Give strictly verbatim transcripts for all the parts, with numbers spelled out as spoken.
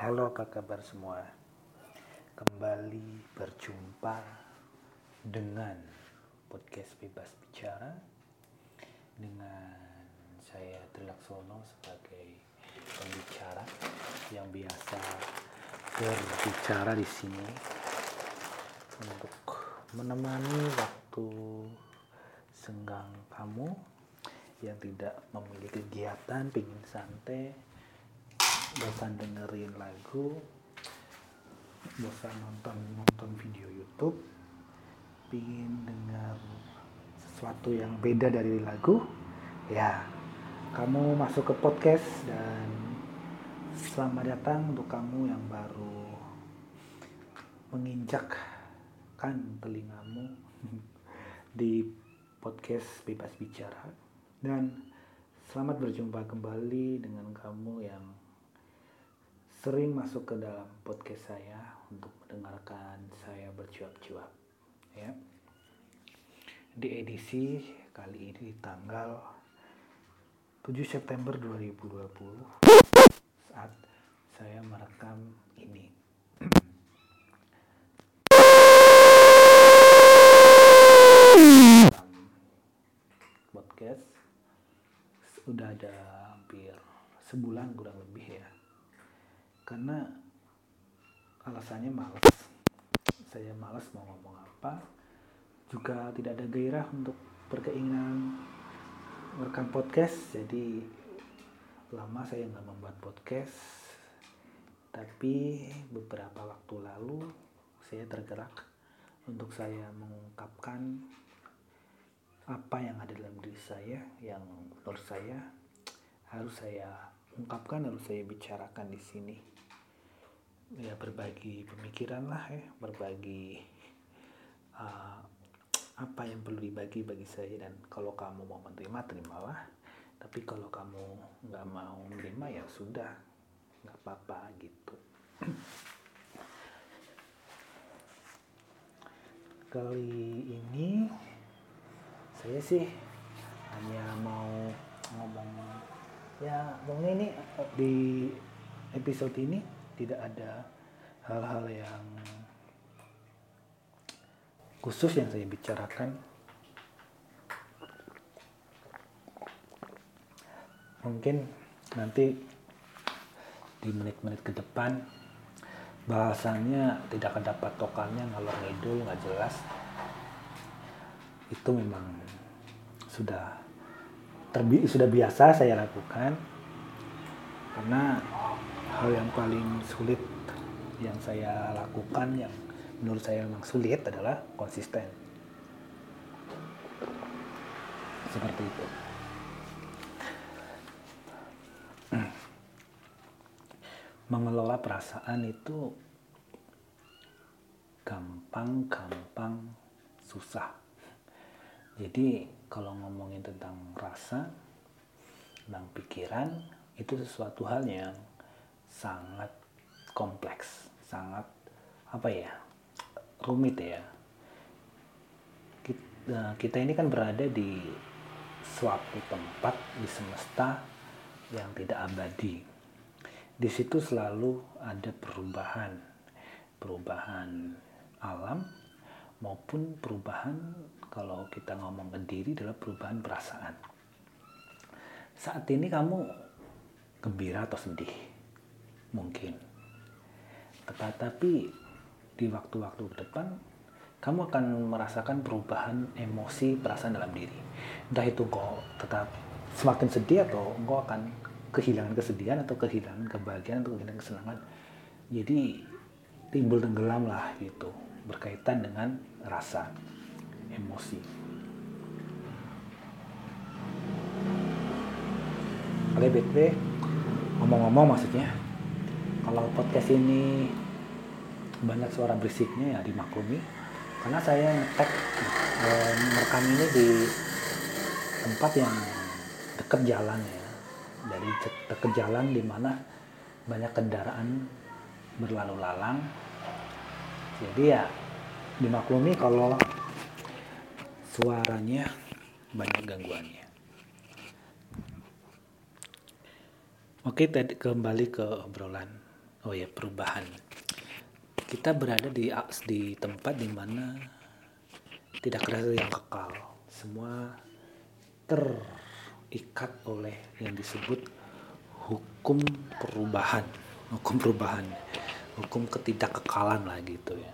Halo, apa kabar semua? Kembali berjumpa dengan podcast Bebas Bicara dengan saya Trilaksono sebagai pembicara yang biasa berbicara di sini untuk menemani waktu senggang kamu yang tidak memiliki kegiatan, pingin santai, bosan dengerin lagu, bosan nonton nonton video YouTube, pingin dengar sesuatu yang beda dari lagu, ya kamu masuk ke podcast. Dan selamat datang untuk kamu yang baru menginjakkan telingamu di podcast Bebas Bicara, dan selamat berjumpa kembali dengan kamu yang sering masuk ke dalam podcast saya untuk mendengarkan saya bercuap-cuap, ya. Di edisi kali ini di tanggal tujuh September dua ribu dua puluh saat saya merekam ini. Podcast udah ada hampir sebulan kurang lebih, ya. Karena alasannya malas. Saya malas mau ngomong apa, juga tidak ada gairah untuk berkeinginan merekam podcast. Jadi lama saya nggak membuat podcast. Tapi beberapa waktu lalu saya tergerak untuk saya mengungkapkan apa yang ada dalam diri saya, yang menurut saya harus saya ungkapkan, harus saya bicarakan di sini. Ya, berbagi pemikiran lah, ya, berbagi uh, apa yang perlu dibagi bagi saya. Dan kalau kamu mau menerima, terimalah. Tapi kalau kamu nggak mau menerima, ya sudah, nggak apa-apa gitu. Kali ini saya sih hanya mau ngomong, ya ngomong ini di episode ini tidak ada hal-hal yang khusus yang saya bicarakan. Mungkin nanti di menit-menit ke depan bahasannya tidak ada patokannya, ngalor ngidul, nggak jelas. Itu memang sudah terbi- sudah biasa saya lakukan, karena hal yang paling sulit yang saya lakukan, yang menurut saya memang sulit, adalah konsisten. Seperti itu. Mengelola perasaan itu gampang-gampang susah. Jadi kalau ngomongin tentang rasa, tentang pikiran, itu sesuatu hal yang sangat kompleks, sangat apa ya, rumit, ya. Kita, kita ini kan berada di suatu tempat di semesta yang tidak abadi. Di situ selalu ada perubahan, perubahan alam maupun perubahan, kalau kita ngomong ke diri, adalah perubahan perasaan. Saat ini kamu gembira atau sedih, mungkin. Tetapi di waktu-waktu ke depan, kamu akan merasakan perubahan emosi, perasaan dalam diri. Entah itu kau tetap semakin sedih, atau engkau akan kehilangan kesedihan, atau kehilangan kebahagiaan, atau kehilangan kesenangan. Jadi timbul tenggelam lah gitu, berkaitan dengan rasa, emosi. Oke, B T W, ngomong-ngomong, maksudnya kalau podcast ini banyak suara berisiknya, ya dimaklumi, karena saya ngetek eh, merekam ini di tempat yang dekat jalan, ya, dari dekat jalan di mana banyak kendaraan berlalu lalang. Jadi ya dimaklumi kalau suaranya banyak gangguannya. Oke, tadi kembali ke obrolan. Oh ya, perubahan. Kita berada di di tempat di mana tidak ada yang kekal. Semua terikat oleh yang disebut hukum perubahan, hukum perubahan, hukum ketidakkekalan lah gitu ya.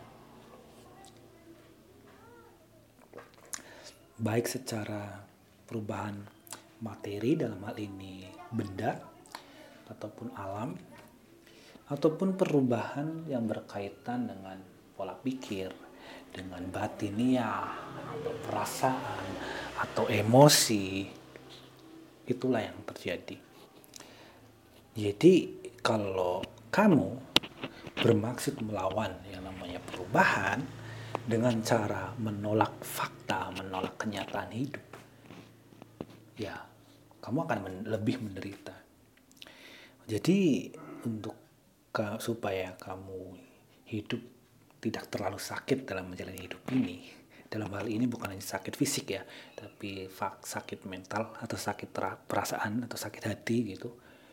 Baik secara perubahan materi, dalam hal ini benda ataupun alam, ataupun perubahan yang berkaitan dengan pola pikir, dengan batinia atau perasaan atau emosi. Itulah yang terjadi. Jadi kalau kamu bermaksud melawan yang namanya perubahan dengan cara menolak fakta, menolak kenyataan hidup, ya kamu akan men- lebih menderita. Jadi untuk ke, supaya kamu hidup tidak terlalu sakit dalam menjalani hidup ini, dalam hal ini bukan hanya sakit fisik ya, tapi fak, sakit mental atau sakit perasaan atau sakit hati gitu,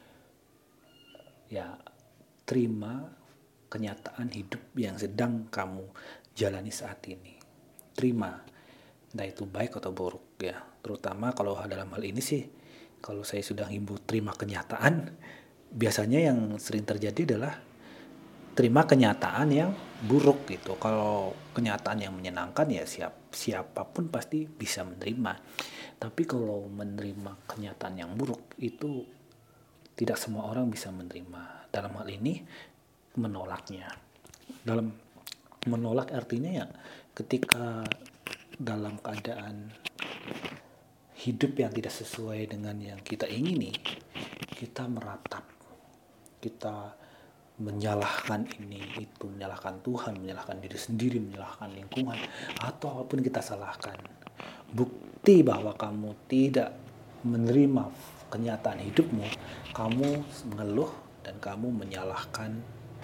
ya terima kenyataan hidup yang sedang kamu jalani saat ini. Terima, entah itu baik atau buruk ya. Terutama kalau dalam hal ini sih, kalau saya sudah himbau terima kenyataan, biasanya yang sering terjadi adalah terima kenyataan yang buruk gitu. Kalau kenyataan yang menyenangkan ya siap siapapun pasti bisa menerima. Tapi kalau menerima kenyataan yang buruk itu tidak semua orang bisa menerima. Dalam hal ini menolaknya. Dalam menolak artinya ya ketika dalam keadaan hidup yang tidak sesuai dengan yang kita ingini, kita meratap, kita menyalahkan ini itu, menyalahkan Tuhan, menyalahkan diri sendiri, menyalahkan lingkungan, atau apapun kita salahkan. Bukti bahwa kamu tidak menerima kenyataan hidupmu, kamu mengeluh dan kamu menyalahkan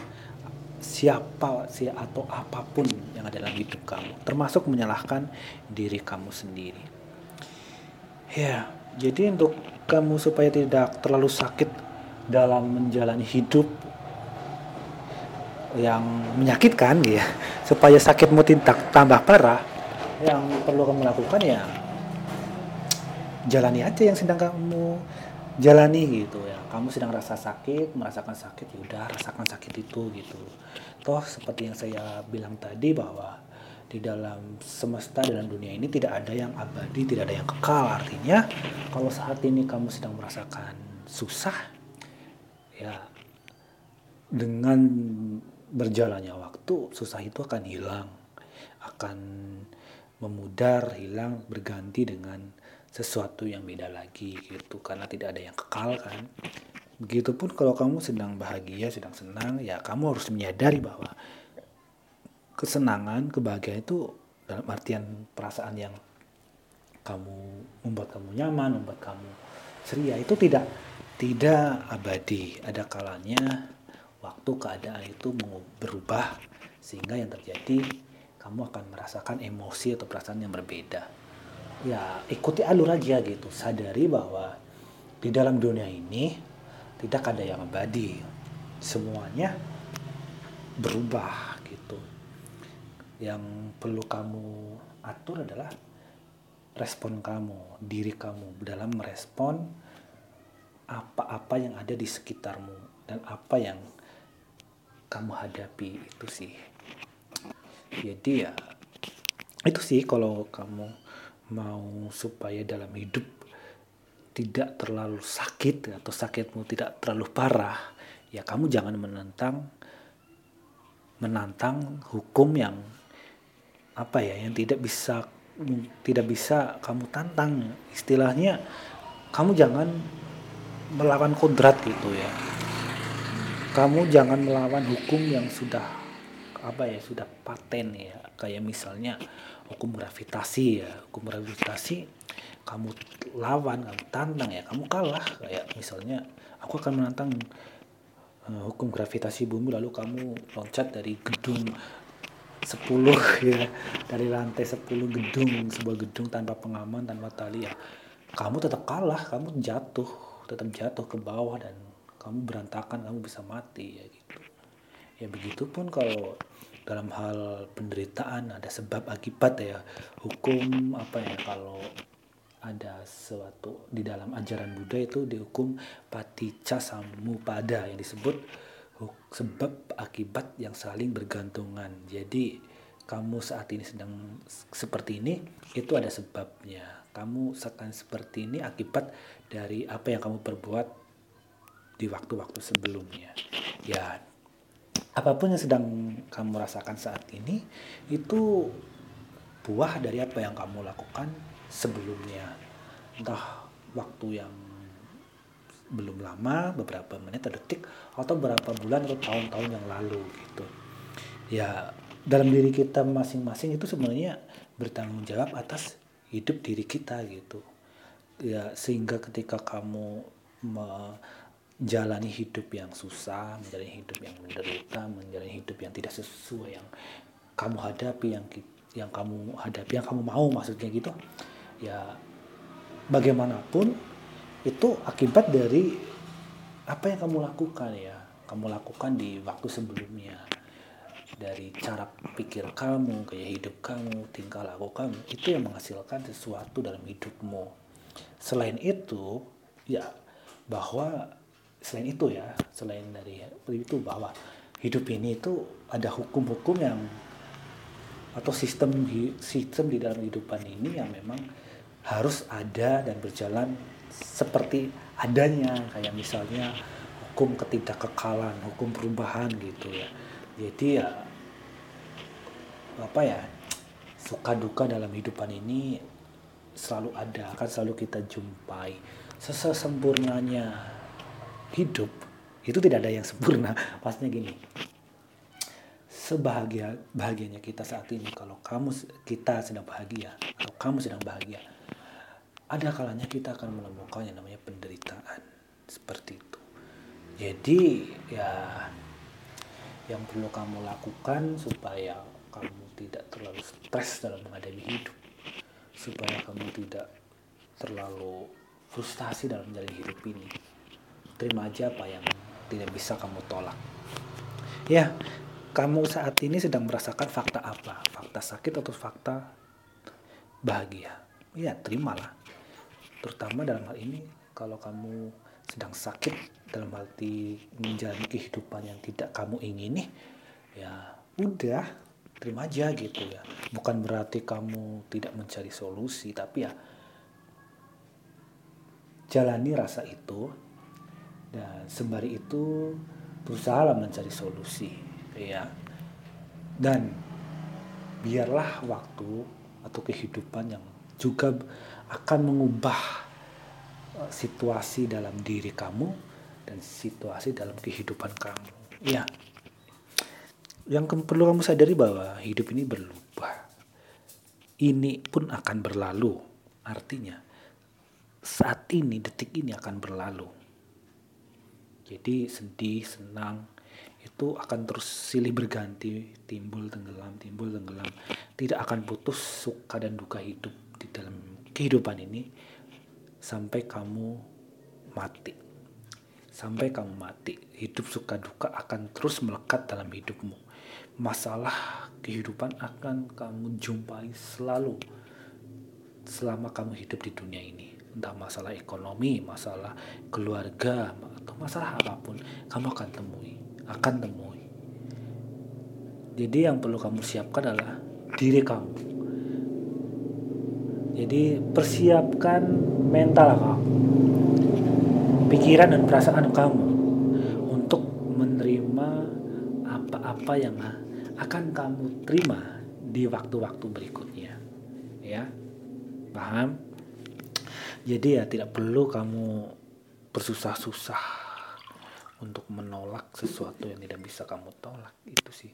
siapa si atau apapun yang ada dalam hidup kamu, termasuk menyalahkan diri kamu sendiri. Ya, jadi untuk kamu supaya tidak terlalu sakit dalam menjalani hidup yang menyakitkan ya, supaya sakitmu tidak tambah parah, yang perlu kamu lakukan ya jalani aja yang sedang kamu jalani gitu ya. Kamu sedang rasa sakit, merasakan sakit, ya udah rasakan sakit itu gitu. Toh seperti yang saya bilang tadi bahwa di dalam semesta, dalam dunia ini tidak ada yang abadi, tidak ada yang kekal. Artinya kalau saat ini kamu sedang merasakan susah, ya dengan berjalannya waktu susah itu akan hilang, akan memudar, hilang, berganti dengan sesuatu yang beda lagi gitu, karena tidak ada yang kekal kan. Begitupun kalau kamu sedang bahagia, sedang senang, ya kamu harus menyadari bahwa kesenangan, kebahagiaan itu dalam artian perasaan yang kamu membuat kamu nyaman, membuat kamu ceria, itu tidak tidak abadi. Ada kalanya waktu keadaan itu berubah sehingga yang terjadi kamu akan merasakan emosi atau perasaan yang berbeda. Ya ikuti alur aja gitu, sadari bahwa di dalam dunia ini tidak ada yang abadi, semuanya berubah gitu. Yang perlu kamu atur adalah respon kamu, diri kamu dalam merespon apa-apa yang ada di sekitarmu dan apa yang kamu hadapi itu sih. Jadi ya itu sih, kalau kamu mau supaya dalam hidup tidak terlalu sakit atau sakitmu tidak terlalu parah, ya kamu jangan menentang menantang hukum yang apa ya, yang tidak bisa tidak bisa kamu tantang. Istilahnya kamu jangan melawan kodrat gitu ya. Kamu jangan melawan hukum yang sudah apa ya, sudah paten ya, kayak misalnya hukum gravitasi ya. Hukum gravitasi kamu lawan, kamu tantang ya kamu kalah. Kayak misalnya aku akan menantang uh, hukum gravitasi bumi, lalu kamu loncat dari gedung sepuluh ya, dari lantai sepuluh gedung, sebuah gedung tanpa pengaman, tanpa tali ya, kamu tetap kalah, kamu jatuh, tetap jatuh ke bawah dan kamu berantakan, kamu bisa mati ya gitu. Ya begitupun kalau dalam hal penderitaan ada sebab akibat ya. Hukum apa ya, kalau ada suatu di dalam ajaran Buddha itu dihukum paticca samuppada yang disebut sebab akibat yang saling bergantungan. Jadi kamu saat ini sedang seperti ini, itu ada sebabnya. Kamu akan seperti ini akibat dari apa yang kamu perbuat di waktu-waktu sebelumnya. Ya, apapun yang sedang kamu rasakan saat ini, itu buah dari apa yang kamu lakukan sebelumnya. Entah waktu yang belum lama, beberapa menit atau detik, atau beberapa bulan atau tahun-tahun yang lalu gitu. Ya, dalam diri kita masing-masing itu sebenarnya bertanggung jawab atas hidup diri kita gitu. Ya, sehingga ketika kamu menjalani hidup yang susah, menjalani hidup yang menderita, menjalani hidup yang tidak sesuai yang kamu hadapi, yang yang kamu hadapi, yang kamu mau maksudnya gitu. Ya, bagaimanapun itu akibat dari apa yang kamu lakukan ya. Kamu lakukan di waktu sebelumnya. Dari cara pikir kamu, gaya hidup kamu, tingkah laku kamu, itu yang menghasilkan sesuatu dalam hidupmu. Selain itu, ya bahwa selain itu ya, selain dari itu bahwa hidup ini itu ada hukum-hukum yang atau sistem sistem di dalam kehidupan ini yang memang harus ada dan berjalan seperti adanya, kayak misalnya hukum ketidakkekalan, hukum perubahan gitu ya. Jadi ya apa ya, suka duka dalam kehidupan ini selalu ada, akan selalu kita jumpai. Sesempurnanya hidup itu tidak ada yang sempurna. Pastinya gini, sebahagia bahagianya kita saat ini, kalau kamu kita sedang bahagia atau kamu sedang bahagia, ada kalanya kita akan menemukan yang namanya penderitaan seperti itu. Jadi ya yang perlu kamu lakukan supaya kamu tidak terlalu stres dalam menghadapi hidup, supaya kamu tidak terlalu frustasi dalam menjalani hidup ini, terima aja apa yang tidak bisa kamu tolak. Ya, kamu saat ini sedang merasakan fakta apa? Fakta sakit atau fakta bahagia? Ya, terimalah. Terutama dalam hal ini, kalau kamu sedang sakit dalam arti menjalani kehidupan yang tidak kamu ingini, ya udah, terima aja gitu ya. Bukan berarti kamu tidak mencari solusi, tapi ya jalani rasa itu, dan sembari itu berusaha mencari solusi ya. Dan biarlah waktu atau kehidupan yang juga akan mengubah situasi dalam diri kamu dan situasi dalam kehidupan kamu ya. Yang perlu kamu sadari bahwa hidup ini berubah, ini pun akan berlalu. Artinya saat ini, detik ini akan berlalu. Jadi sedih, senang, itu akan terus silih berganti, timbul tenggelam, timbul tenggelam. Tidak akan putus suka dan duka hidup di dalam kehidupan ini sampai kamu mati. Sampai kamu mati, hidup suka duka akan terus melekat dalam hidupmu. Masalah kehidupan akan kamu jumpai selalu selama kamu hidup di dunia ini. Entah masalah ekonomi, masalah keluarga, atau masalah apapun, kamu akan temui, akan temui. Jadi yang perlu kamu siapkan adalah diri kamu. Jadi persiapkan mental kamu, pikiran dan perasaan kamu untuk menerima apa-apa yang akan kamu terima di waktu-waktu berikutnya. Ya, paham? Jadi ya tidak perlu kamu bersusah-susah untuk menolak sesuatu yang tidak bisa kamu tolak. Itu sih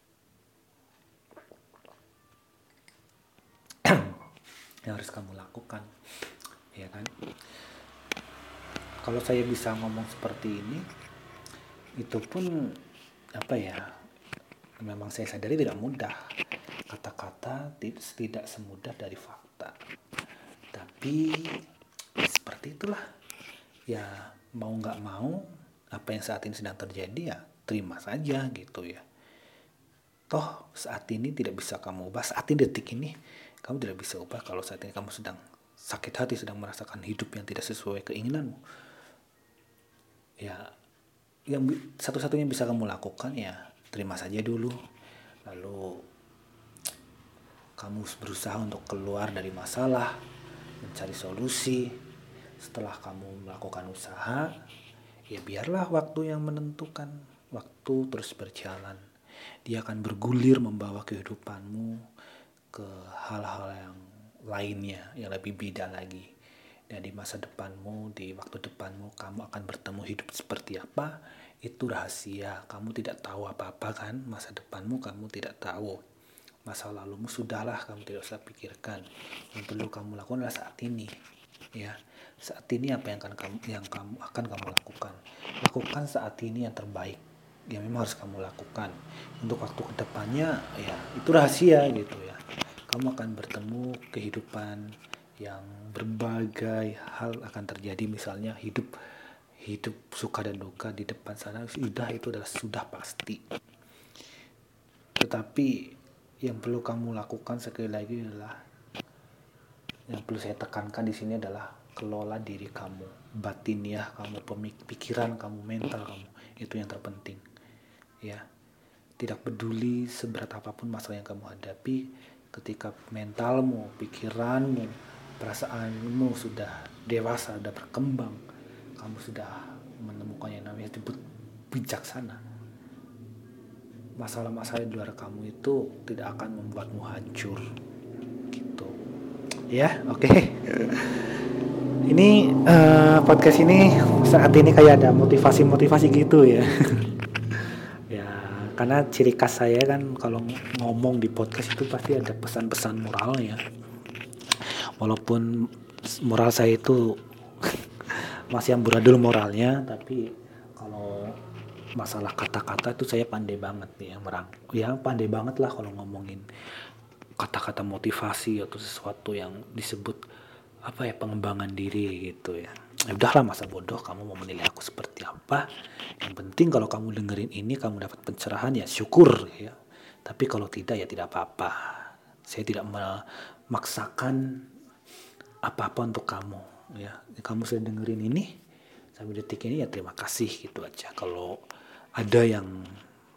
yang harus kamu lakukan, ya kan? Kalau saya bisa ngomong seperti ini, itu pun apa ya, memang saya sadari tidak mudah. Kata-kata tidak semudah dari fakta. Tapi seperti itulah. Ya mau gak mau, apa yang saat ini sedang terjadi ya terima saja gitu ya. Toh saat ini tidak bisa kamu ubah, saat ini detik ini kamu tidak bisa ubah. Kalau saat ini kamu sedang sakit hati, sedang merasakan hidup yang tidak sesuai keinginanmu, ya yang satu-satunya bisa kamu lakukan ya terima saja dulu. Lalu kamu berusaha untuk keluar dari masalah, mencari solusi. Setelah kamu melakukan usaha, ya biarlah waktu yang menentukan. Waktu terus berjalan, dia akan bergulir membawa kehidupanmu ke hal-hal yang lainnya yang lebih beda lagi. Dan di masa depanmu, di waktu depanmu, kamu akan bertemu hidup seperti apa, itu rahasia. Kamu tidak tahu apa-apa kan, masa depanmu kamu tidak tahu. Masa lalumu sudahlah, kamu tidak usah pikirkan. Yang perlu kamu lakukan adalah saat ini. Ya, saat ini apa yang akan kamu yang kamu akan kamu lakukan? Lakukan saat ini yang terbaik. Yang memang harus kamu lakukan. Untuk waktu kedepannya, ya itu rahasia gitu ya. Kamu akan bertemu kehidupan yang berbagai hal akan terjadi, misalnya hidup hidup suka dan duka di depan sana sudah itu adalah sudah pasti. Tetapi yang perlu kamu lakukan sekali lagi adalah, yang perlu saya tekankan di sini adalah kelola diri kamu, batiniah kamu, pikiran kamu, mental kamu, itu yang terpenting. Ya, tidak peduli seberat apapun masalah yang kamu hadapi, ketika mentalmu, pikiranmu, perasaanmu sudah dewasa, sudah berkembang, kamu sudah menemukan yang namanya disebut bijaksana, masalah-masalah di luar kamu itu tidak akan membuatmu hancur gitu ya. Oke, okay. Ini uh, podcast ini saat ini kayak ada motivasi-motivasi gitu ya. Ya, karena ciri khas saya kan kalau ngomong di podcast itu pasti ada pesan-pesan moralnya. Walaupun moral saya itu masih amburadul moralnya, tapi kalau masalah kata-kata itu saya pandai banget nih ya, merang. Ya pandai banget lah kalau ngomongin kata-kata motivasi atau sesuatu yang disebut apa ya, pengembangan diri gitu ya. Ya udahlah, masa bodoh kamu mau menilai aku seperti apa. Yang penting kalau kamu dengerin ini kamu dapat pencerahan, ya syukur ya. Tapi kalau tidak ya tidak apa-apa. Saya tidak memaksakan apa-apa untuk kamu ya. Kamu sudah dengerin ini sampai detik ini ya terima kasih gitu aja. Kalau ada yang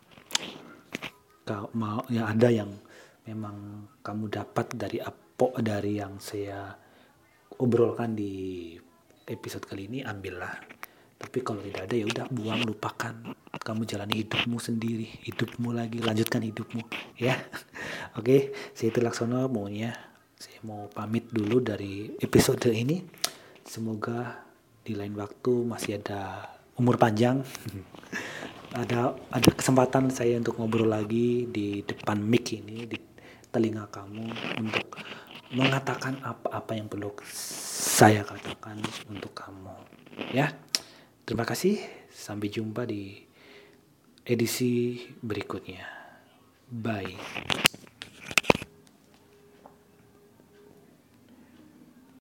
mau, ya ada yang memang kamu dapat dari apa dari yang saya obrolkan di episode kali ini, ambillah. Tapi kalau tidak ada ya udah buang, lupakan. Kamu jalani hidupmu sendiri, hidupmu lagi, lanjutkan hidupmu ya. Oke, saya Itu Laksono maunya saya mau pamit dulu dari episode ini. Semoga di lain waktu masih ada umur panjang. ada ada kesempatan saya untuk ngobrol lagi di depan mic ini, di telinga kamu, untuk mengatakan apa-apa yang perlu saya katakan untuk kamu ya. Terima kasih, sampai jumpa di edisi berikutnya. Bye.